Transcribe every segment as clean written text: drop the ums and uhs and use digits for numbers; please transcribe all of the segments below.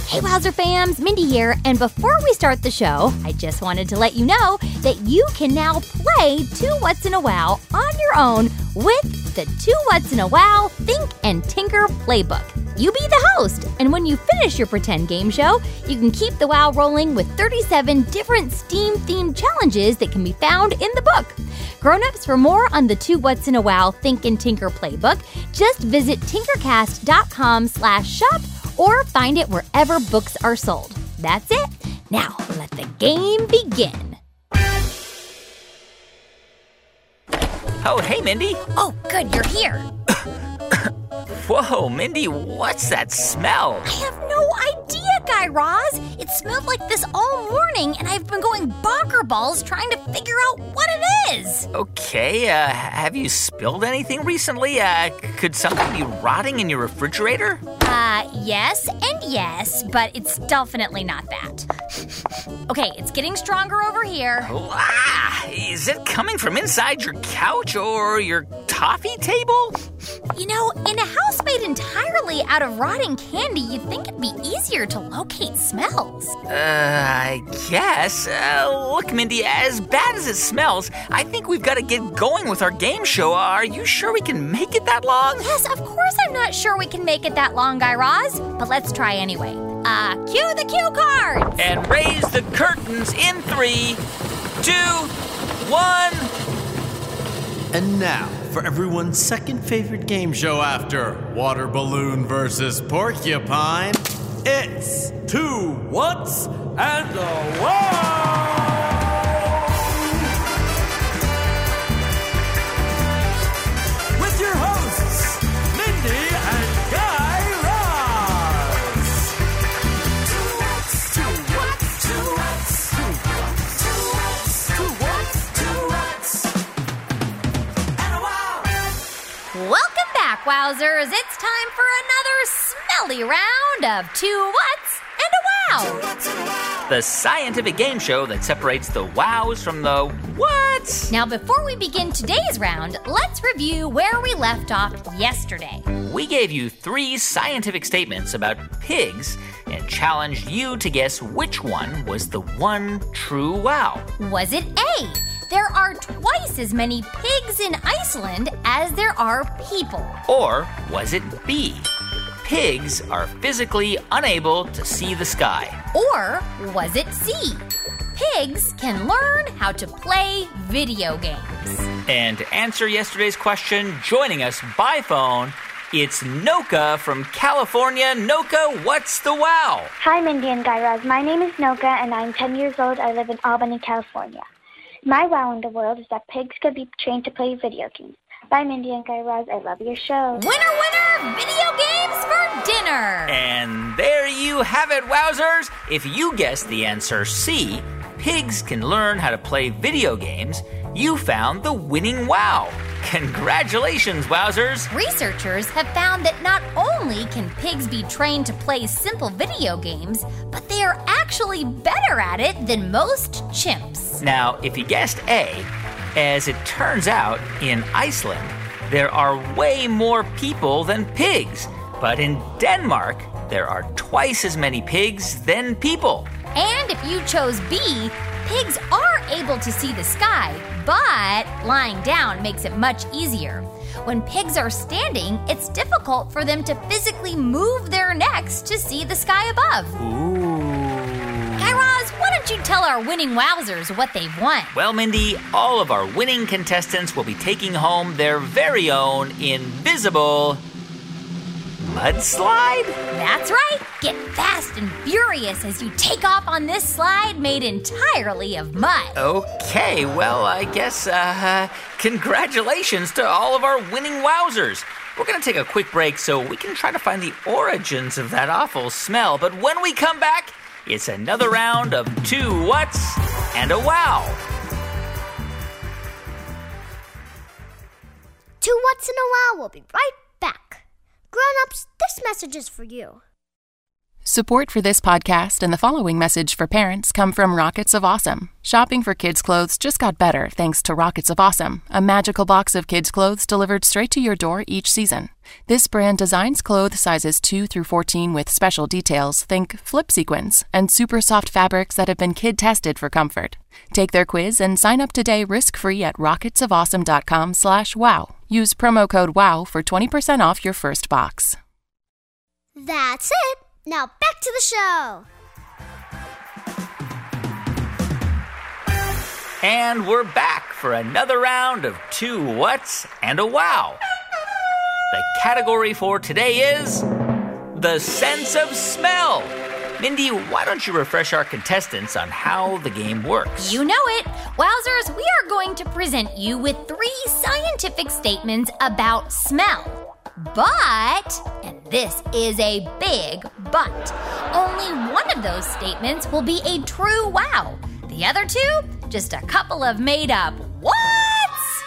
Hey, Wowzer fams, Mindy here. And before we start the show, I just wanted to let you know that you can now play Two What's in a Wow on your own with the Two What's in a Wow Think and Tinker Playbook. You be the host, and when you finish your pretend game show, you can keep the wow rolling with 37 different STEAM-themed challenges that can be found in the book. Grown-ups, for more on the Two What's in a Wow Think and Tinker Playbook, just visit tinkercast.com/shop or find it wherever books are sold. That's it. Now, let the game begin. Oh, hey, Mindy. Oh, good, you're here. Whoa, Mindy, what's that smell? I have no idea, Guy Raz. It smelled like this all morning, and I've been going bonker balls trying to figure out what it is. Okay, have you spilled anything recently? Could something be rotting in your refrigerator? Yes and yes, but it's definitely not that. Okay, it's getting stronger over here. Is it coming from inside your couch or your toffee table? You know, in a house made entirely out of rotting candy, you'd think it'd be easier to locate smells. I guess. Look, Mindy, as bad as it smells, I think we've got to get going with our game show. Are you sure we can make it that long? Yes, of course I'm not sure we can make it that long, Guy Raz, but let's try anyway. Cue the cue cards! And raise the curtains in 3, 2, 1... And now, for everyone's second favorite game show after Water Balloon versus Porcupine, it's Two What's and a Wow! With your hosts, Mindy and Guy Raz. Two What's, Two What's, Two What's, Two What's, Two What's, Two What's. Welcome back, Wowzers. It's time for another smelly round of Two What's and a Wow. The scientific game show that separates the wows from the whats. Now, before we begin today's round, let's review where we left off yesterday. We gave you 3 scientific statements about pigs and challenged you to guess which one was the one true wow. Was it A? There are twice as many pigs in Iceland as there are people. Or was it B? Pigs are physically unable to see the sky. Or was it C? Pigs can learn how to play video games. And to answer yesterday's question, joining us by phone, it's Noka from California. Noka, what's the wow? Hi, Mindy and Guy Raz. My name is Noka, and I'm 10 years old. I live in Albany, California. My wow in the world is that pigs could be trained to play video games. Bye, Mindy and Guy Raz. I love your show. Winner, winner, video games for dinner. And there you have it, Wowzers. If you guessed the answer C, pigs can learn how to play video games, you found the winning wow. Congratulations, Wowzers. Researchers have found that not only can pigs be trained to play simple video games, but they are actually better at it than most chimps. Now, if you guessed A, as it turns out, in Iceland, there are way more people than pigs. But in Denmark, there are twice as many pigs than people. And if you chose B, pigs are able to see the sky, but lying down makes it much easier. When pigs are standing, it's difficult for them to physically move their necks to see the sky above. Ooh. Guy Raz, why don't you tell our winning Wowzers what they've won? Well, Mindy, all of our winning contestants will be taking home their very own invisible mudslide? That's right. Get fast and furious as you take off on this slide made entirely of mud. Okay, well, I guess, congratulations to all of our winning Wowzers. We're going to take a quick break so we can try to find the origins of that awful smell. But when we come back, it's another round of Two What's and a Wow. Two What's and a Wow. We'll be right back. Grown-ups, this message is for you. Support for this podcast and the following message for parents come from Rockets of Awesome. Shopping for kids' clothes just got better thanks to Rockets of Awesome, a magical box of kids' clothes delivered straight to your door each season. This brand designs clothes sizes 2 through 14 with special details, think flip sequins, and super soft fabrics that have been kid-tested for comfort. Take their quiz and sign up today risk-free at rocketsofawesome.com/wow. Use promo code WOW for 20% off your first box. That's it. Now back to the show. And we're back for another round of Two Whats and a Wow. The category for today is the sense of smell. Mindy, why don't you refresh our contestants on how the game works? You know it. Wowzers, we are going to present you with 3 scientific statements about smell. But, and this is a big but, only one of those statements will be a true wow. The other 2, just a couple of made-up whats.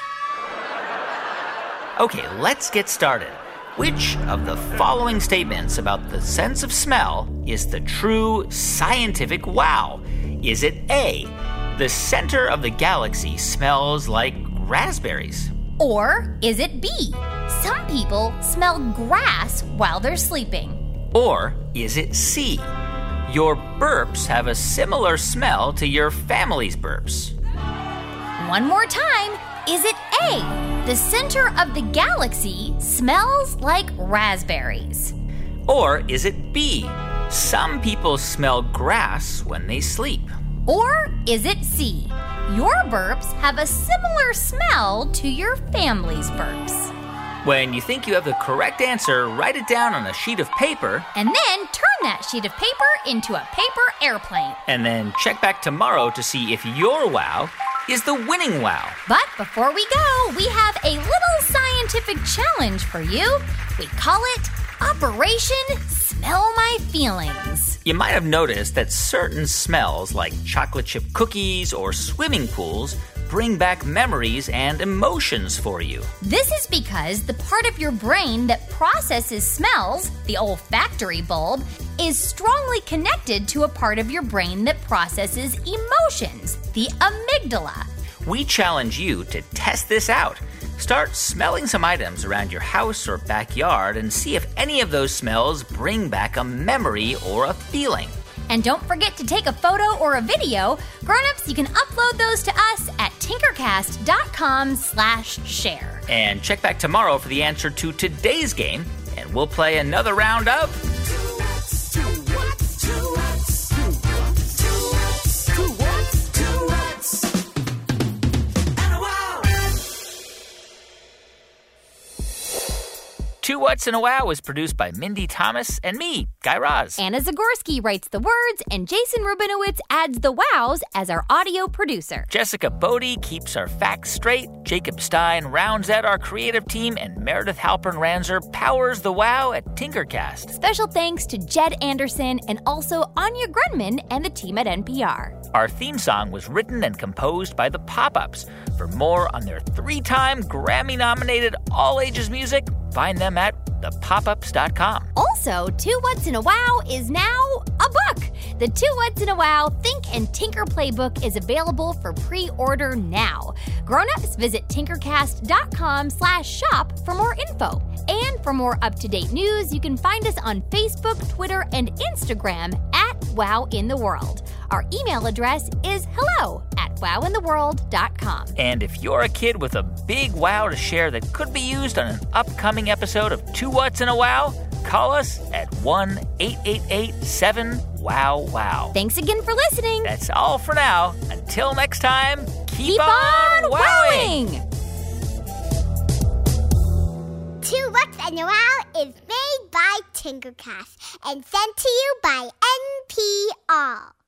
Okay, let's get started. Which of the following statements about the sense of smell is the true scientific wow? Is it A, the center of the galaxy smells like raspberries? Or is it B, some people smell grass while they're sleeping? Or is it C, your burps have a similar smell to your family's burps? One more time, is it A, the center of the galaxy smells like raspberries? Or is it B, some people smell grass when they sleep? Or is it C, your burps have a similar smell to your family's burps? When you think you have the correct answer, write it down on a sheet of paper. And then turn that sheet of paper into a paper airplane. And then check back tomorrow to see if your wow is the winning wow. But before we go, we have a little scientific challenge for you. We call it Operation Smell My Feelings. You might have noticed that certain smells like chocolate chip cookies or swimming pools bring back memories and emotions for you. This is because the part of your brain that processes smells, the olfactory bulb, is strongly connected to a part of your brain that processes emotions, the amygdala. We challenge you to test this out. Start smelling some items around your house or backyard and see if any of those smells bring back a memory or a feeling. And don't forget to take a photo or a video. Grown-ups, you can upload those to us at tinkercast.com/share. And check back tomorrow for the answer to today's game, and we'll play another round of Two Whats and a Wow is produced by Mindy Thomas and me, Guy Raz. Anna Zagorski writes the words, and Jason Rubinowitz adds the wows as our audio producer. Jessica Bodie keeps our facts straight, Jacob Stein rounds out our creative team, and Meredith Halpern-Ranzer powers the wow at Tinkercast. Special thanks to Jed Anderson and also Anya Grunman and the team at NPR. Our theme song was written and composed by the Pop-Ups. For more on their 3-time Grammy-nominated all-ages music, find them at thepopups.com. Also, Two Whats and a Wow is now a book. The Two Whats and a Wow Think and Tinker Playbook is available for pre-order now. Grown-ups, visit tinkercast.com/shop for more info. And for more up-to-date news, you can find us on Facebook, Twitter, and Instagram at WowInTheWorld. Our email address is hello@wowintheworld.com. And if you're a kid with a big wow to share that could be used on an upcoming episode of Two Whats and a Wow, call us at 1-888-7-WOW-WOW. Thanks again for listening. That's all for now. Until next time, keep on wowing! Two Whats and a Wow is made by Tinkercast and sent to you by NPR.